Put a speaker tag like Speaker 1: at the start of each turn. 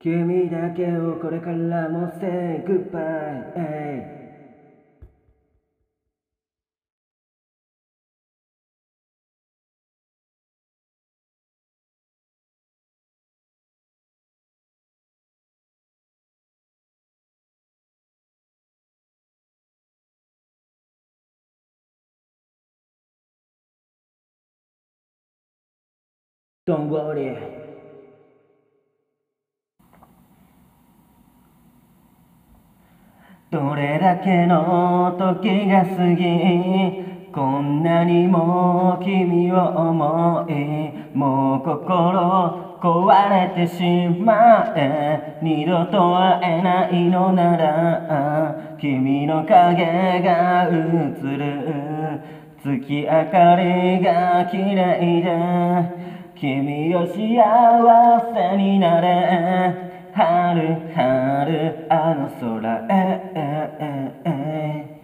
Speaker 1: 君だけをこれからも Say goodbye。Don't worry。どれだけの時が過ぎ、こんなにも君を思い、もう心壊れてしまえ。二度と会えないのなら、君の影が映る月明かりが綺麗で、君を幸せになれ。春春あの空へ